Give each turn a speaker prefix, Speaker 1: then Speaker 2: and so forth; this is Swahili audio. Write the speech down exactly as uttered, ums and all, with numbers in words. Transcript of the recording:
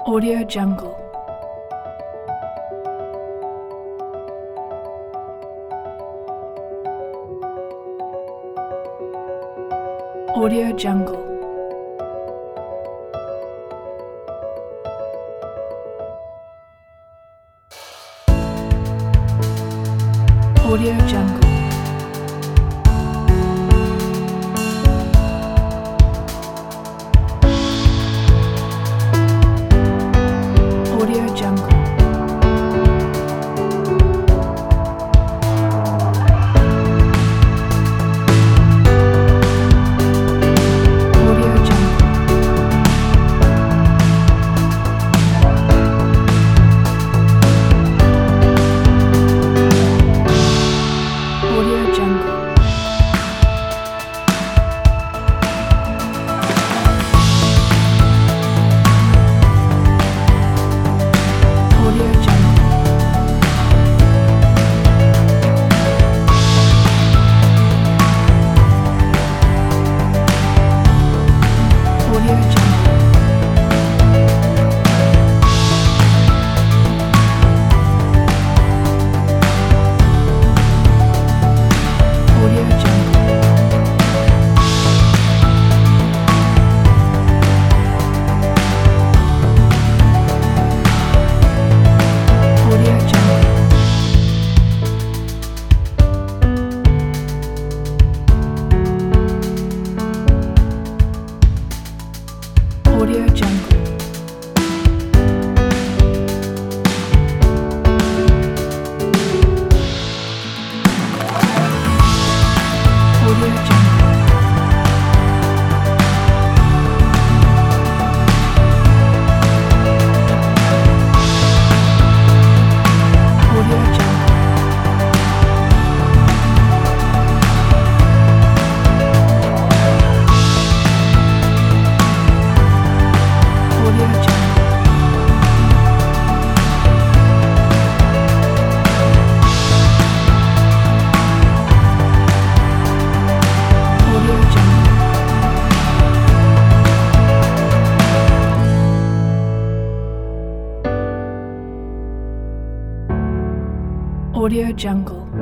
Speaker 1: Audio Jungle. Audio Jungle. Audio Jungle. Audio Jungle. Audio Jungle. Audio Jungle. Audio Jungle. Audio Jungle. Audio Jungle. Audio Jungle. Audio Jungle. Audio Jungle. Audio Jungle. Audio Jungle. Audio Jungle. Audio Jungle.